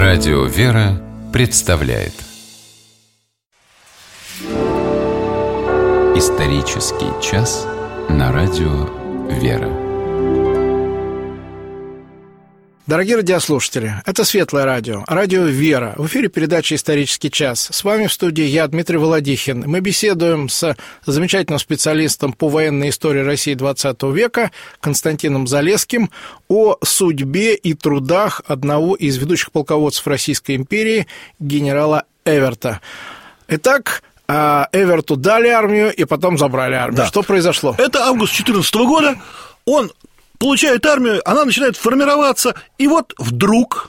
Радио «Вера» представляет исторический час на радио «Вера». Дорогие радиослушатели, это Светлое радио, радио «Вера». В эфире передача «Исторический час». С вами в студии я, Дмитрий Володихин. Мы беседуем с замечательным специалистом по военной истории России XX века Константином Залесским о судьбе и трудах одного из ведущих полководцев Российской империи, генерала Эверта. Итак, Эверту дали армию и потом забрали армию. Да. Что произошло? Это август 2014 года. Он получает армию, она начинает формироваться, и вот вдруг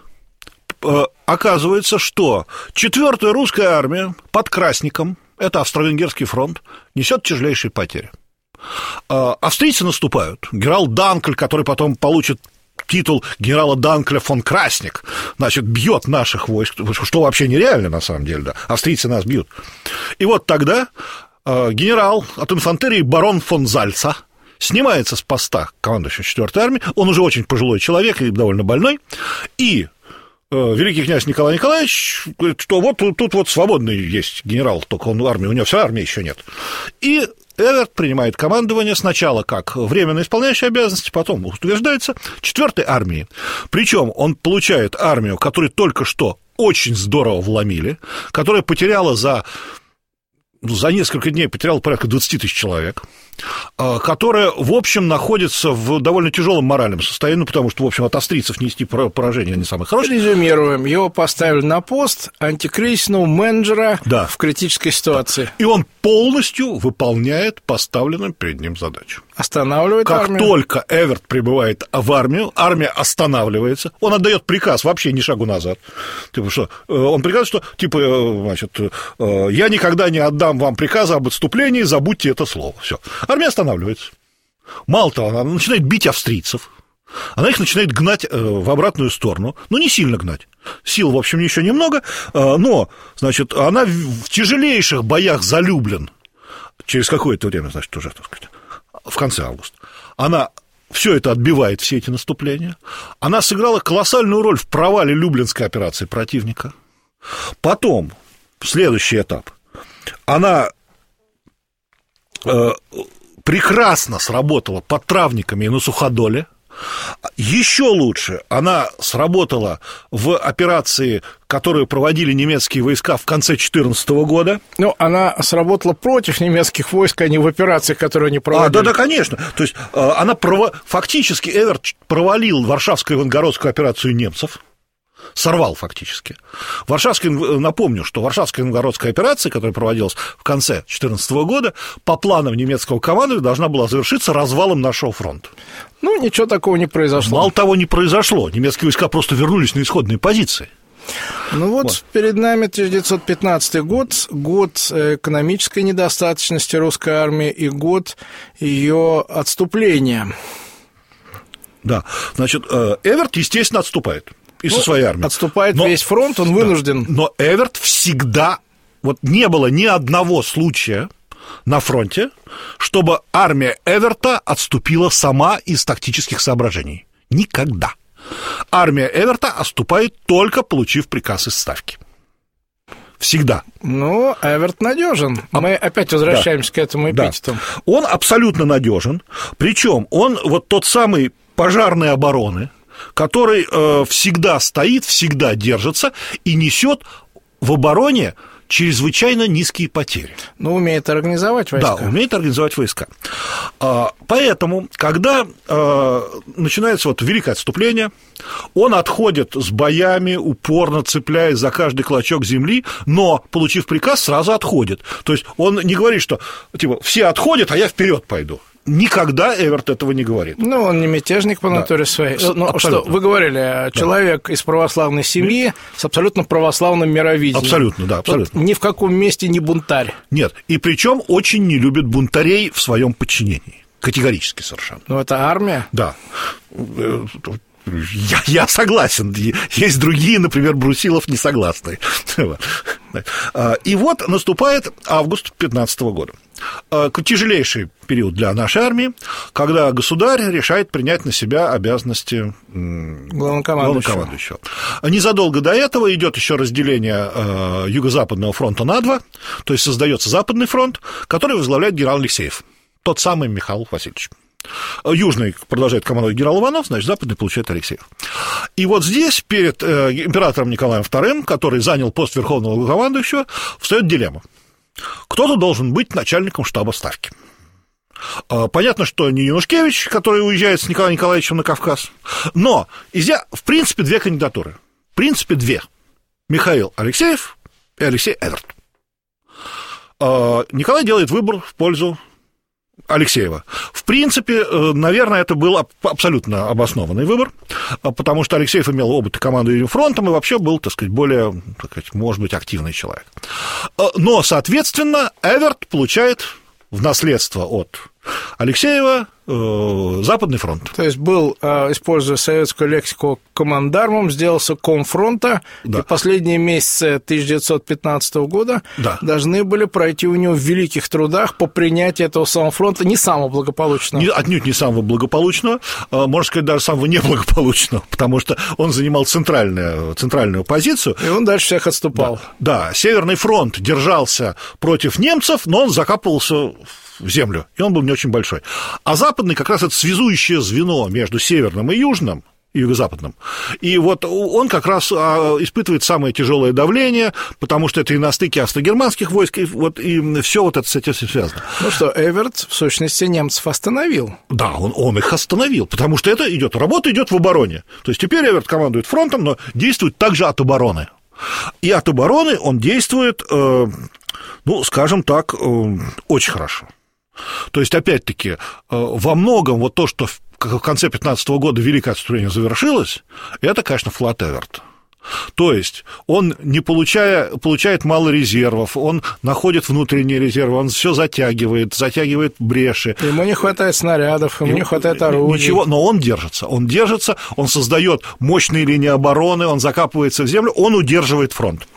оказывается, что 4-я русская армия под Красником, это Австро-Венгерский фронт, несет тяжелейшие потери. Австрийцы наступают. Генерал Данкль, который потом получит титул генерала Данкля фон Красник, значит, бьет наших войск, что вообще нереально на самом деле, да. Австрийцы нас бьют. И вот тогда генерал от инфантерии барон фон Зальца снимается с поста командующего 4-й армии, он уже очень пожилой человек и довольно больной, и великий князь Николай Николаевич говорит, что вот тут вот свободный есть генерал, только он в армии, у него вся армия еще нет. И Эверт принимает командование сначала как временно исполняющий обязанности, потом утверждается 4-й армии. Причем он получает армию, которую только что очень здорово вломили, которая потеряла за несколько дней потеряла порядка 20 тысяч человек, которая, в общем, находится в довольно тяжелом моральном состоянии, потому что, в общем, от австрийцев нести поражение не самое хорошее. Резюмируем, его поставили на пост антикризисного менеджера, да, в критической ситуации. И он полностью выполняет поставленную перед ним задачу. Останавливает армию. Как только Эверт прибывает в армию, армия останавливается, он отдает приказ вообще ни шагу назад. Типа что? Он приказывает, что, типа, значит, я никогда не отдам вам приказа об отступлении, забудьте это слово. Все. Армия останавливается. Мало того, она начинает бить австрийцев, она их начинает гнать в обратную сторону, но не сильно гнать. Сил, в общем, еще немного, но, значит, она в тяжелейших боях за Люблин через какое-то время, значит, уже, так сказать, в конце августа, она все это отбивает, все эти наступления. Она сыграла колоссальную роль в провале Люблинской операции противника. Потом, следующий этап, она прекрасно сработала под Травниками и на Суходоле. Еще лучше она сработала в операции, которую проводили немецкие войска в конце 2014 года. Ну, она сработала против немецких войск, а не в операции, которую они проводили. Да, конечно. То есть она фактически Эверт провалил Варшавскую и Новгородскую операцию немцев. Сорвал фактически. Напомню, что Варшавская и Новгородская операция, которая проводилась в конце 2014 года, по планам немецкого командования должна была завершиться развалом нашего фронта. Ну, ничего такого не произошло. Мало того, не произошло. Немецкие войска просто вернулись на исходные позиции. Ну вот перед нами 1915 год, год экономической недостаточности русской армии и год ее отступления. Да, значит, Эверт, естественно, отступает. И со своей армией. Отступает весь фронт, он вынужден. Да, но Эверт всегда... Вот не было ни одного случая на фронте, чтобы армия Эверта отступила сама из тактических соображений. Никогда. Армия Эверта отступает, только получив приказ из Ставки. Всегда. Ну, Эверт надежен. Мы опять возвращаемся к этому эпитету. Да. Он абсолютно надежен. Причем он вот тот самый пожарной обороны, который всегда стоит, всегда держится и несет в обороне чрезвычайно низкие потери. Ну, умеет организовать войска. Да, умеет организовать войска. Поэтому, когда начинается вот великое отступление, он отходит с боями, упорно цепляясь за каждый клочок земли, но, получив приказ, сразу отходит. То есть он не говорит, что типа все отходят, а я вперед пойду. Никогда Эверт этого не говорит. Ну, он не мятежник по натуре своей. Ну, что, вы говорили, человек из православной семьи с абсолютно православным мировидением. Абсолютно, да, абсолютно. Ни в каком месте не бунтарь. Нет, и причем очень не любит бунтарей в своем подчинении. Категорически совершенно. Ну, это армия? Да. Я согласен. Есть другие, например, Брусилов, не согласные. И вот наступает август 15 года. Тяжелейший период для нашей армии, когда государь решает принять на себя обязанности главнокомандующего. Незадолго до этого идет еще разделение Юго-Западного фронта на два, то есть создается Западный фронт, который возглавляет генерал Алексеев, тот самый Михаил Васильевич. Южный продолжает командовать генерал Иванов, значит, Западный получает Алексеев. И вот здесь перед императором Николаем II, который занял пост верховного главнокомандующего, встает дилемма. Кто-то должен быть начальником штаба ставки. Понятно, что не Янушкевич, который уезжает с Николаем Николаевичем на Кавказ, но, в принципе, две кандидатуры. В принципе, две. Михаил Алексеев и Алексей Эверт. Николай делает выбор в пользу Алексеева. В принципе, наверное, это был абсолютно обоснованный выбор, потому что Алексеев имел опыт командования фронтом и вообще был, так сказать, более, так сказать, может быть, активный человек. Но, соответственно, Эверт получает в наследство от Алексеева Западный фронт. То есть был, используя советскую лексику, командармом, сделался комфронта, да. И последние месяцы 1915 года должны были пройти у него в великих трудах по принятию этого самого фронта, не самого благополучного. Отнюдь не самого благополучного, можно сказать, даже самого неблагополучного, потому что он занимал центральную позицию. И он дальше всех отступал. Да, Северный фронт держался против немцев, но он закапывался в землю, и он был не очень большой. А Западный как раз это связующее звено между Северным и Южным, и Юго-Западным. И вот он как раз испытывает самое тяжелое давление, потому что это и на стыке австро-германских войск, и все вот это с этим связано. Ну что, Эверт, в сущности, немцев остановил. Да, он их остановил, потому что работа идет в обороне. То есть теперь Эверт командует фронтом, но действует также от обороны. И от обороны он действует, скажем так, очень хорошо. То есть, опять-таки, во многом вот то, что в конце 15 года Великое отступление завершилось, это, конечно, флот Эверт. То есть он не получает мало резервов, он находит внутренние резервы, он все затягивает бреши. Ему не хватает снарядов, ему не хватает оружия. Ничего, но он держится, он создает мощные линии обороны, он закапывается в землю, он удерживает фронт.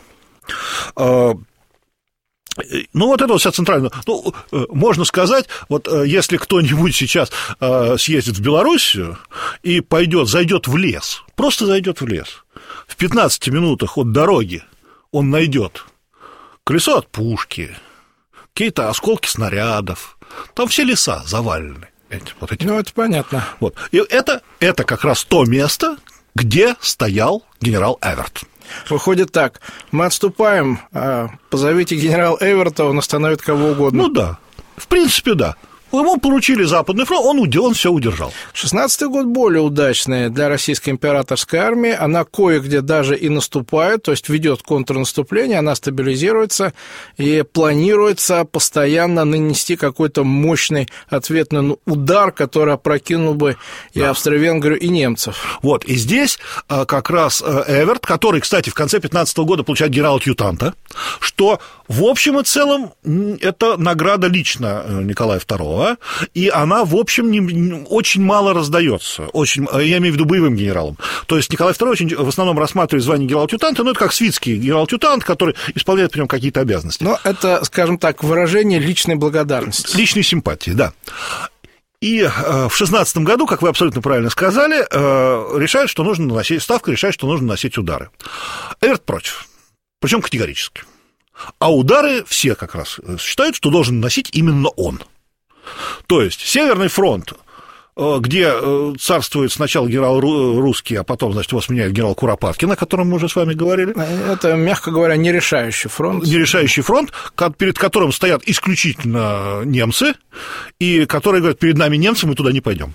Вот это вся центральная... можно сказать, если кто-нибудь сейчас съездит в Белоруссию и зайдет в лес, просто зайдет в лес, в 15 минутах от дороги он найдет колесо от пушки, какие-то осколки снарядов, там все леса завалены. Это понятно. И это как раз то место, где стоял генерал Эверт. Выходит так, мы отступаем, позовите генерала Эверта, он остановит кого угодно. В принципе, да. Ему поручили Западный фронт, он все удержал. 16-й год более удачный для российской императорской армии. Она кое-где даже и наступает, то есть ведет контрнаступление, она стабилизируется и планируется постоянно нанести какой-то мощный ответный удар, который опрокинул бы и Австро-Венгрию, и немцев. И здесь как раз Эверт, который, кстати, в конце 15 года получает генерал-адъютанта, что в общем и целом это награда лично Николая II, и она, в общем, очень мало раздается. Я имею в виду боевым генералам. То есть Николай II в основном рассматривает звание генерал-адъютанта, это как свитский генерал-адъютант, который исполняет при нем какие-то обязанности. Но это, скажем так, выражение личной благодарности. Личной симпатии, да. И в 16 году, как вы абсолютно правильно сказали, Ставка решает, что нужно наносить удары. Эверт против, причем категорически. А удары все как раз считают, что должен наносить именно он. То есть Северный фронт, где царствует сначала генерал Русский, а потом, значит, его сменяет генерал Куропаткин, о котором мы уже с вами говорили. Это, мягко говоря, нерешающий фронт. Нерешающий фронт, перед которым стоят исключительно немцы, и которые говорят, перед нами немцы, мы туда не пойдем.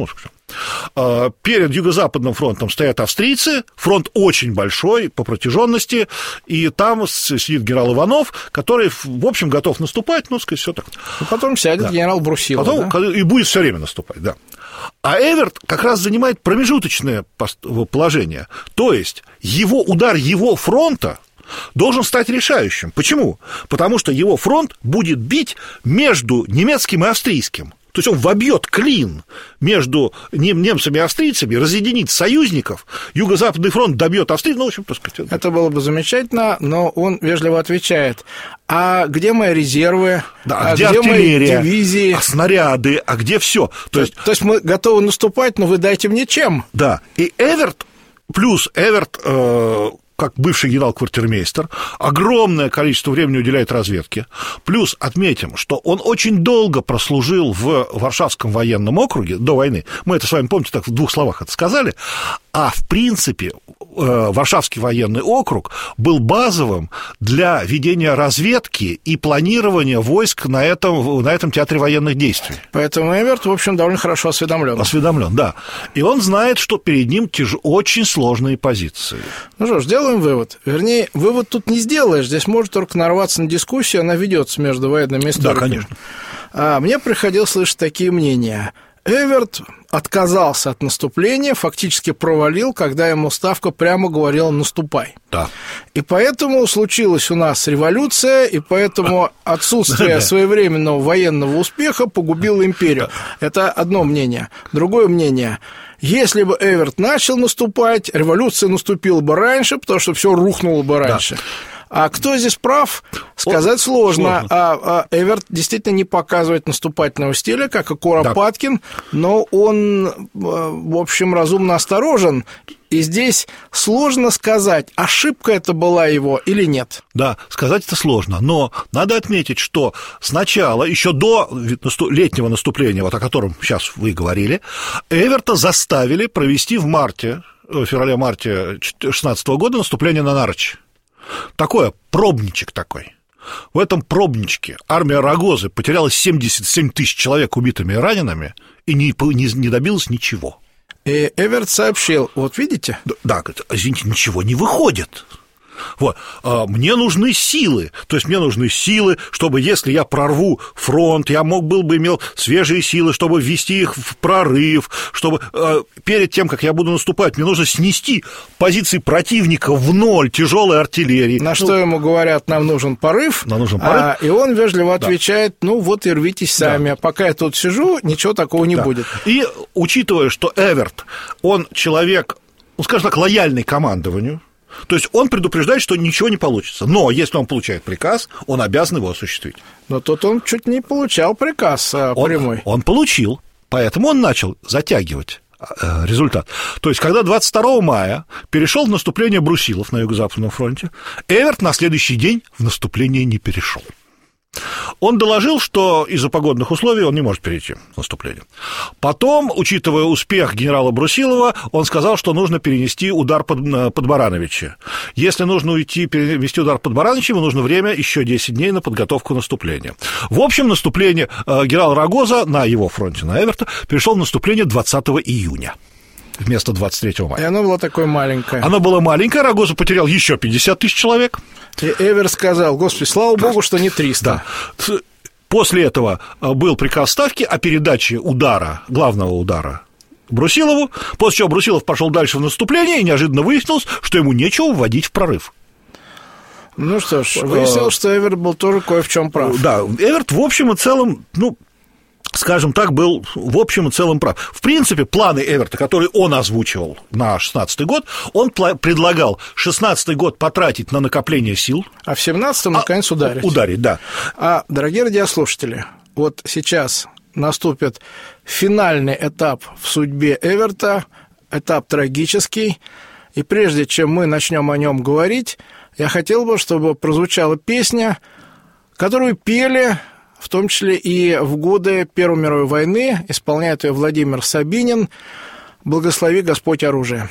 Перед Юго-Западным фронтом стоят австрийцы, фронт очень большой по протяженности, и там сидит генерал Иванов, который, в общем, готов наступать, все так. И потом сядет генерал Брусилов. И будет все время наступать, да. А Эверт как раз занимает промежуточное положение, то есть удар его фронта должен стать решающим. Почему? Потому что его фронт будет бить между немецким и австрийским. То есть он вобьет клин между немцами и австрийцами, разъединит союзников, Юго-Западный фронт добьет Австрию, ну, в общем, так сказать. Это было бы замечательно, но он вежливо отвечает: а где мои резервы? Да, где артиллерия, мои дивизии? Снаряды, а где все? То есть мы готовы наступать, но вы дайте мне чем? Да, и Эверт, плюс Эверт, как бывший генерал-квартирмейстер, огромное количество времени уделяет разведке. Плюс отметим, что он очень долго прослужил в Варшавском военном округе до войны. Мы это с вами, помните, так в 2 словах это сказали. А в принципе Варшавский военный округ был базовым для ведения разведки и планирования войск на этом театре военных действий. Поэтому Эверт, в общем, довольно хорошо осведомлен. Осведомлен, да. И он знает, что перед ним очень сложные позиции. Ну что ж, делаем вывод. Вернее, вывод тут не сделаешь. Здесь может только нарваться на дискуссию, она ведется между военными историками. Да, конечно. Мне приходилось слышать такие мнения. Эверт отказался от наступления, фактически провалил, когда ему Ставка прямо говорила: наступай. Да. И поэтому случилась у нас революция, и поэтому отсутствие своевременного военного успеха погубило империю. Это одно мнение. Другое мнение: если бы Эверт начал наступать, революция наступила бы раньше, потому что все рухнуло бы раньше. Да. А кто здесь прав, сказать сложно. Эверт действительно не показывает наступательного стиля, как и Куропаткин, но он, в общем, разумно осторожен. И здесь сложно сказать, ошибка это была его или нет. Да, сказать это сложно, но надо отметить, что сначала, еще до летнего наступления, вот о котором сейчас вы говорили, Эверта заставили провести в феврале-марте 2016 года наступление на Нарочь. Такое, пробничек такой. В этом пробничке армия Рагозы потеряла 77 тысяч человек убитыми и ранеными и не добилась ничего. И Эверт сообщил: вот видите? Да, извините, ничего не выходит. Вот. Мне нужны силы, то есть мне нужны силы, чтобы, если я прорву фронт, я имел свежие силы, чтобы ввести их в прорыв, чтобы перед тем, как я буду наступать, мне нужно снести позиции противника в ноль тяжелой артиллерии. На что ему говорят: нам нужен порыв. Нам нужен порыв. И он вежливо отвечает: ну вот и рвитесь сами, а пока я тут сижу, ничего такого не будет. И учитывая, что Эверт, он человек, скажем так, лояльный командованию, то есть он предупреждает, что ничего не получится. Но если он получает приказ, он обязан его осуществить. Но тут он чуть не получал приказ прямой. Он получил, поэтому он начал затягивать результат. То есть, когда 22 мая перешел в наступление Брусилов на Юго-Западном фронте, Эверт на следующий день в наступление не перешел. Он доложил, что из-за погодных условий он не может перейти в наступление. Потом, учитывая успех генерала Брусилова, он сказал, что нужно перенести удар под Барановичи. Если нужно перевести удар под Барановичи, ему нужно время еще 10 дней на подготовку наступления. В общем, наступление генерала Рагоза на его фронте, на Эверта, перешел в наступление 20 июня. Вместо 23 мая. И оно было такое маленькое. Оно было маленькое, Рагоза потерял еще 50 тысяч человек. И Эверт сказал: господи, слава богу, что не 300. Да. После этого был приказ Ставки о передаче удара, главного удара, Брусилову, после чего Брусилов пошел дальше в наступление, и неожиданно выяснилось, что ему нечего вводить в прорыв. Ну что ж, выяснилось, что Эверт был тоже кое в чем прав. Да, Эверт в общем и целом, скажем так, был в общем и целом прав. В принципе, планы Эверта, которые он озвучивал на 16-й год, он предлагал 16-й год потратить на накопление сил. А в 17-м, наконец, ударить. Ударить, да. Дорогие радиослушатели, вот сейчас наступит финальный этап в судьбе Эверта, этап трагический, и прежде чем мы начнем о нем говорить, я хотел бы, чтобы прозвучала песня, которую пели в том числе и в годы Первой мировой войны, исполняет ее Владимир Сабинин. «Благослови Господь оружие».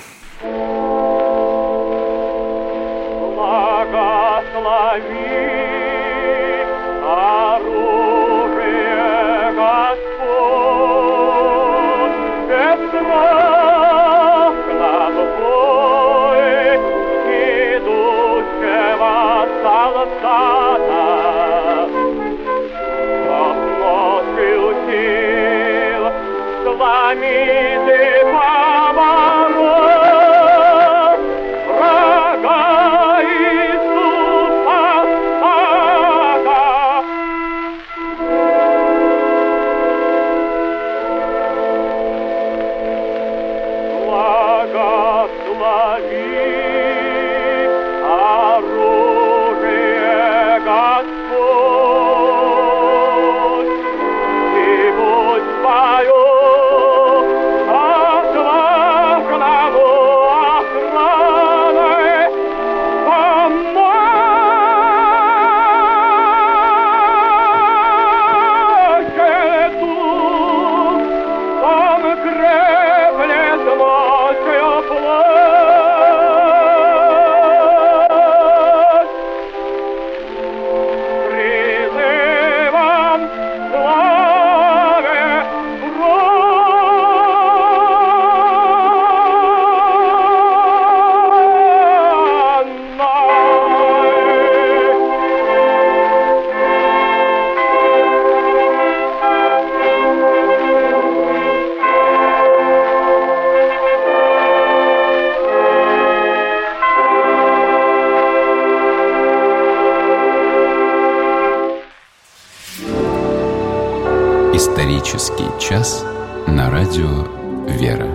Исторический час на радио «Вера».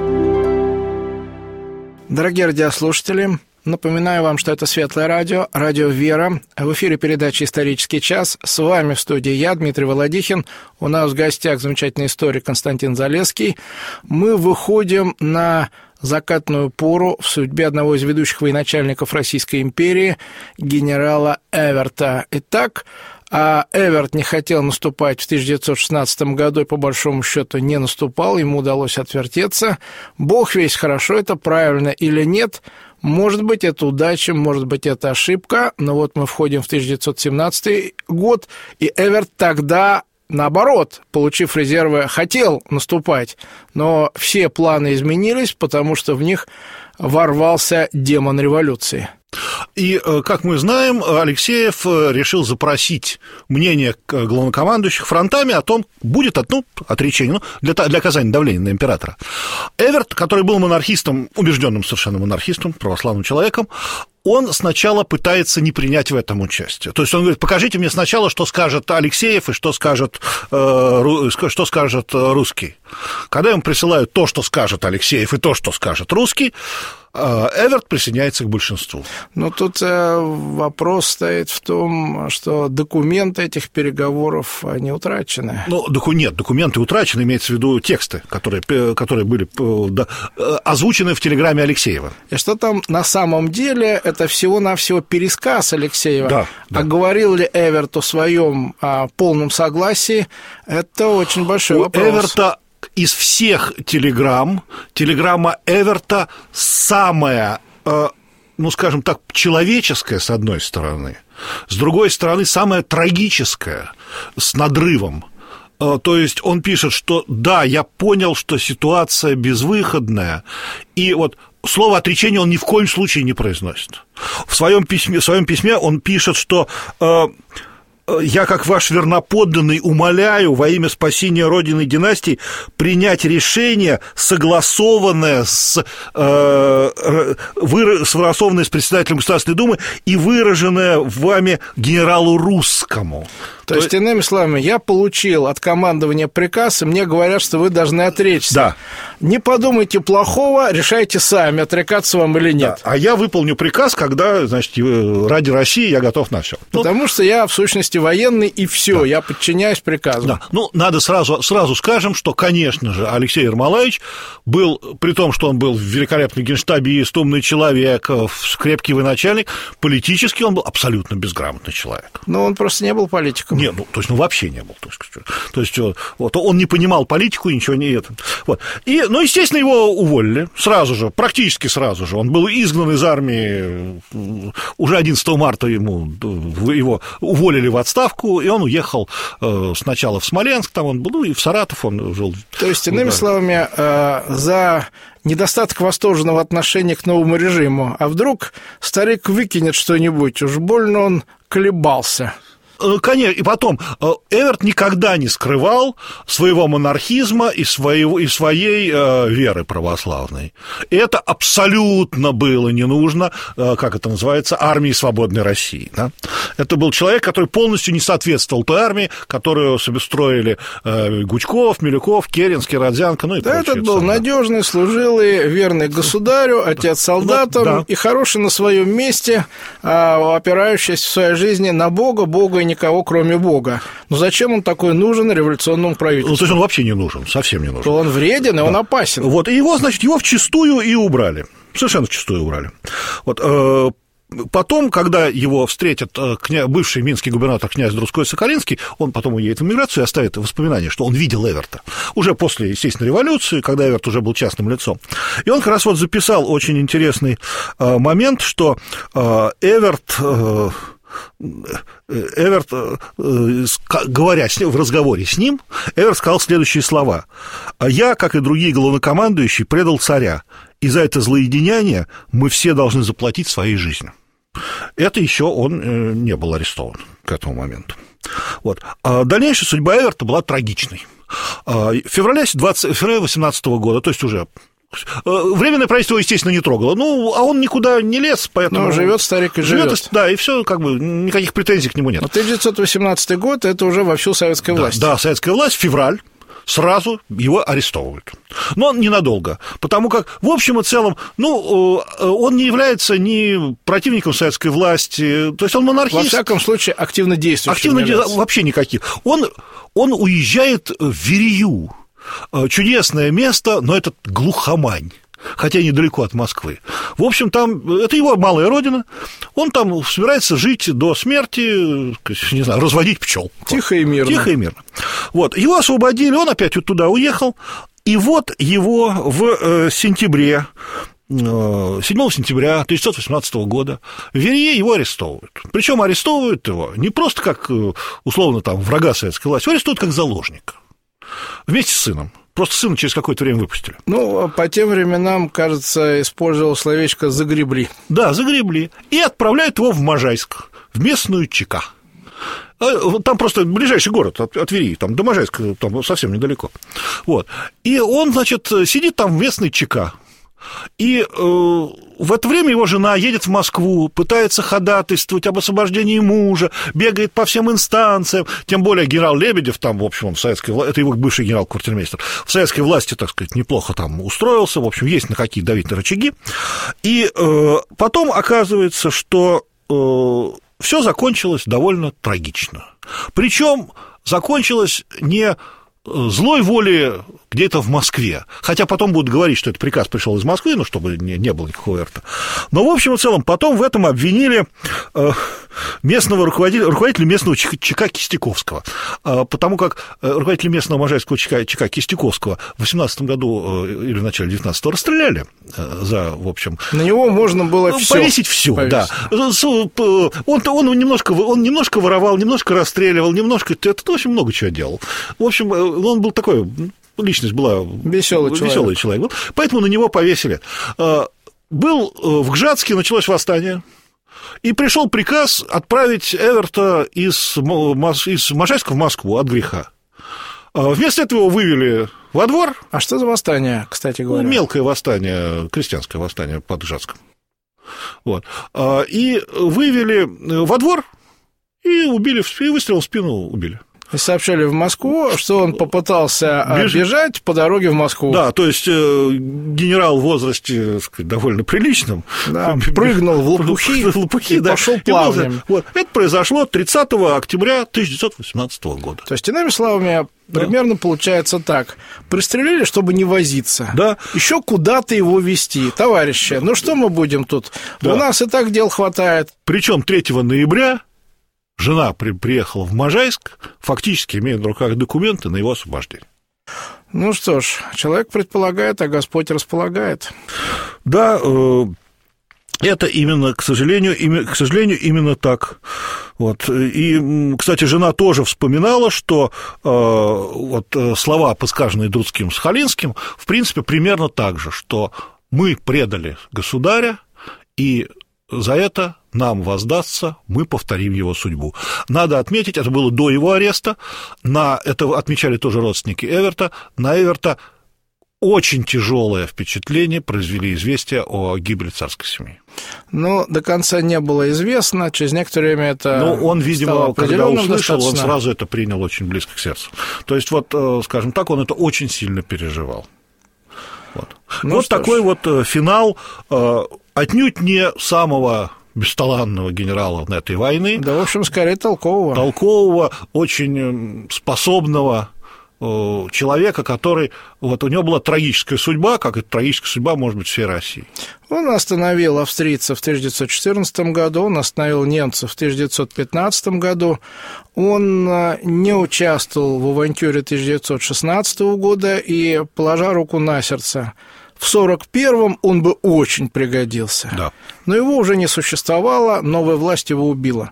Дорогие радиослушатели, напоминаю вам, что это Светлое радио, радио «Вера». В эфире передача «Исторический час». С вами в студии я, Дмитрий Володихин. У нас в гостях замечательный историк Константин Залесский. Мы выходим на закатную пору в судьбе одного из ведущих военачальников Российской империи, генерала Эверта. Итак, Эверт не хотел наступать в 1916 году и, по большому счету, не наступал, ему удалось отвертеться. Бог весть, хорошо это, правильно или нет. Может быть, это удача, может быть, это ошибка, но вот мы входим в 1917 год, и Эверт тогда, наоборот, получив резервы, хотел наступать, но все планы изменились, потому что в них ворвался демон революции. И, как мы знаем, Алексеев решил запросить мнение главнокомандующих фронтами о том, будет отречение для оказания давления на императора. Эверт, который был монархистом, убежденным совершенно монархистом, православным человеком, он сначала пытается не принять в этом участие. То есть он говорит, покажите мне сначала, что скажет Алексеев и что скажет русский. Когда ему присылают то, что скажет Алексеев, и то, что скажет русский, Эверт присоединяется к большинству. Но тут вопрос стоит в том, что документы этих переговоров не утрачены. Нет, документы утрачены, имеется в виду тексты, которые были озвучены в телеграмме Алексеева. И что там на самом деле, это всего-навсего пересказ Алексеева. Да. А говорил ли Эверт о своем полном согласии, это очень большой вопрос. Эверта из всех телеграмма Эверта самая, скажем так, человеческая, с одной стороны, с другой стороны, самая трагическая, с надрывом. То есть он пишет, что да, я понял, что ситуация безвыходная, и вот слово отречение он ни в коем случае не произносит. В своем письме он пишет, что я, как ваш верноподданный, умоляю во имя спасения Родины и династии принять решение, согласованное с председателем Государственной Думы и выраженное вами генералу Русскому. То есть, иными словами, я получил от командования приказ, и мне говорят, что вы должны отречься. Да. Не подумайте плохого, решайте сами, отрекаться вам или нет. Да. А я выполню приказ, когда, значит, ради России я готов на все. Потому что я, в сущности, военный, и все, да. Я подчиняюсь приказу. Да. Надо сразу скажем, что, конечно же, Алексей Ермолаевич был, при том, что он был великолепный генштабист, умный человек, крепкий военачальник, политически он был абсолютно безграмотный человек. Но он просто не был политиком. Нет, вообще не был. То есть вот, он не понимал политику и ничего не это. Вот. И, естественно, его уволили сразу же, практически сразу же. Он был изгнан из армии уже 11 марта его уволили в отставку, и он уехал сначала в Смоленск, там он был, и в Саратов он жил. То есть, иными словами, за недостаток восторженного отношения к новому режиму, а вдруг старик выкинет что-нибудь, уж больно он колебался. Конечно, и потом, Эверт никогда не скрывал своего монархизма и своей веры православной. И это абсолютно было не нужно, как это называется, армии свободной России. Да? Это был человек, который полностью не соответствовал той армии, которую себе строили Гучков, Милюков, Керенский, Родзянко, ну и прочие. Этот был надежный, служилый, верный государю, отец солдатам и хороший на своем месте, опирающийся в своей жизни на Бога и никого, кроме Бога. Но зачем он такой нужен революционному правительству? Ну, то есть он вообще не нужен, совсем не нужен. То он вреден, и он опасен. Вот, и его, значит, его вчистую и убрали. Совершенно вчистую убрали. Вот, потом, когда его встретит бывший минский губернатор князь Друской-Соколинский, он потом уедет в эмиграцию и оставит воспоминания, что он видел Эверта. Уже после, естественно, революции, когда Эверт уже был частным лицом. И он как раз вот записал очень интересный момент, что Эверт, говоря в разговоре с ним, Эверт сказал следующие слова. «Я, как и другие главнокомандующие, предал царя, и за это злоединяние мы все должны заплатить своей жизнью». Это еще он не был арестован к этому моменту. Вот. А дальнейшая судьба Эверта была трагичной. В феврале 18 года, то есть уже временное правительство его, естественно, не трогало. Ну, а он никуда не лез, поэтому... Ну, живет старик и живет. Да, и все, как бы, никаких претензий к нему нет. 1918 год – это уже вовсю советская власть. Да, советская власть, февраль. Сразу его арестовывают. Но ненадолго, потому как, в общем и целом, ну, он не является ни противником советской власти, то есть он монархист. Во всяком случае, активно действующим. Вообще никаких. Он уезжает в Верею. Чудесное место, но это глухомань, хотя недалеко от Москвы. В общем, там, это его малая родина, он там собирается жить до смерти, не знаю, разводить пчел. Тихо и мирно. Тихо и мирно. Вот, его освободили, он опять вот туда уехал, и вот его в сентябре, 7 сентября 1918 года в Верее его арестовывают. Причем арестовывают его не просто как, условно, там, врага советской власти, его арестуют как заложника. Вместе с сыном. Просто сына через какое-то время выпустили. Ну, по тем временам, кажется, использовал словечко «загребли». Да, загребли. И отправляют его в Можайск, в местную ЧК. Там просто ближайший город от Вереи, там до Можайска, там совсем недалеко. Вот. И он, значит, сидит там в местной ЧК. И в это время его жена едет в Москву, пытается ходатайствовать об освобождении мужа, бегает по всем инстанциям, тем более генерал Лебедев, там, в общем, он в советской власти, это его бывший генерал-квартирмейстер, в советской власти, так сказать, неплохо там устроился, в общем, есть на какие давить на рычаги. И потом оказывается, что все закончилось довольно трагично. Причем закончилось не злой воли где-то в Москве. Хотя потом будут говорить, что этот приказ пришел из Москвы, ну, чтобы не было никакого Эверта. Но, в общем и целом, потом в этом обвинили местного руководителя местного ЧК Кистяковского. Потому как руководителя местного можайского ЧК Кистяковского в 18 году или в начале 19-го расстреляли за, в общем... На него можно было все повесить все, да. Он немножко воровал, немножко расстреливал, немножко... Это очень много чего делал. В общем, он был такой... Личность была веселый человек был, поэтому на него повесили. Был в Гжатске, началось восстание, и пришел приказ отправить Эверта из Можайска в Москву от греха. Вместо этого его вывели во двор. А что за восстание, кстати говоря? Мелкое восстание, крестьянское восстание под Гжатском. Вот. И вывели во двор, и убили, и выстрелом в спину убили. И сообщали в Москву, что он попытался бежать по дороге в Москву. Да, то есть генерал в возрасте, так сказать, довольно приличном. Да, прыгнул в лопухи и пошел плавным. Вот. Это произошло 30 октября 1918 года. То есть, иными словами, примерно получается так. Пристрелили, чтобы не возиться. Да. Еще куда-то его везти. Товарищи, ну что мы будем тут? Да. У нас и так дел хватает. Причем 3 ноября жена приехала в Можайск, фактически имея в руках документы на его освобождение. Ну что ж, человек предполагает, а Господь располагает. Да, это именно, к сожалению, именно так. Вот. И, кстати, жена тоже вспоминала, что вот слова, подсказанные Друцким с Халинским, в принципе, примерно так же, что мы предали государя, и за это нам воздастся, мы повторим его судьбу. Надо отметить, это было до его ареста, это отмечали тоже родственники Эверта, на Эверта очень тяжелое впечатление произвели известия о гибели царской семьи. Ну, до конца не было известно, через некоторое время это он, видимо, когда услышал, достаточно. Он сразу это принял очень близко к сердцу. То есть, вот, скажем так, он это очень сильно переживал. Вот такой вот финал, отнюдь не самого бесталанного генерала этой войны. Да, в общем, скорее толкового. Толкового, очень способного человека, который... Вот у него была трагическая судьба, как эта трагическая судьба может быть всей России. Он остановил австрийцев в 1914 году, он остановил немцев в 1915 году, он не участвовал в авантюре 1916 года, и, положа руку на сердце, в 1941-м он бы очень пригодился. Да. Но его уже не существовало, новая власть его убила.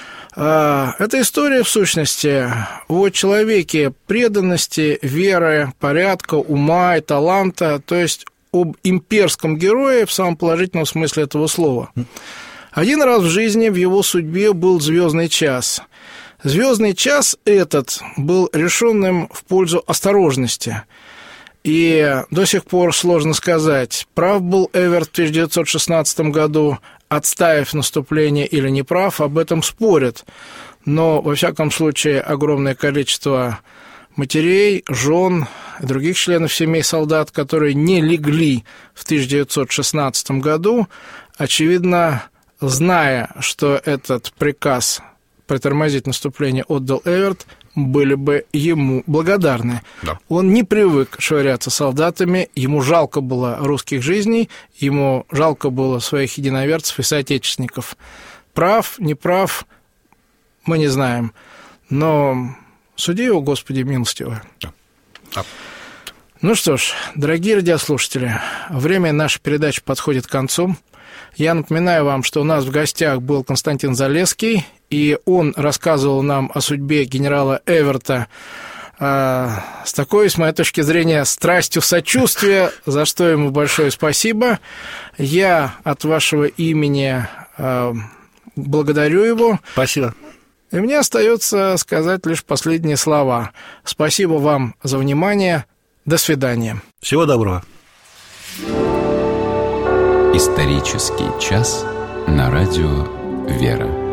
Эта история, в сущности, о человеке преданности, веры, порядка, ума и таланта, то есть об имперском герое в самом положительном смысле этого слова. Один раз в жизни в его судьбе был звездный час. Звездный час этот был решенным в пользу осторожности. И до сих пор сложно сказать, прав был Эверт в 1916 году, отставив наступление, или не прав, об этом спорят. Но, во всяком случае, огромное количество матерей, жен и других членов семей солдат, которые не легли в 1916 году, очевидно, зная, что этот приказ притормозить наступление отдал Эверт, были бы ему благодарны. Да. Он не привык швыряться солдатами, ему жалко было русских жизней, ему жалко было своих единоверцев и соотечественников. Прав, не прав, мы не знаем, но суди его, Господи, милостиво. Да. Ну что ж, дорогие радиослушатели, время нашей передачи подходит к концу. Я напоминаю вам, что у нас в гостях был Константин Залесский, и он рассказывал нам о судьбе генерала Эверта с такой, с моей точки зрения, страстью сочувствия, за что ему большое спасибо. Я от вашего имени благодарю его. Спасибо. И мне остается сказать лишь последние слова. Спасибо вам за внимание. До свидания. Всего доброго. Исторический час на радио «Вера».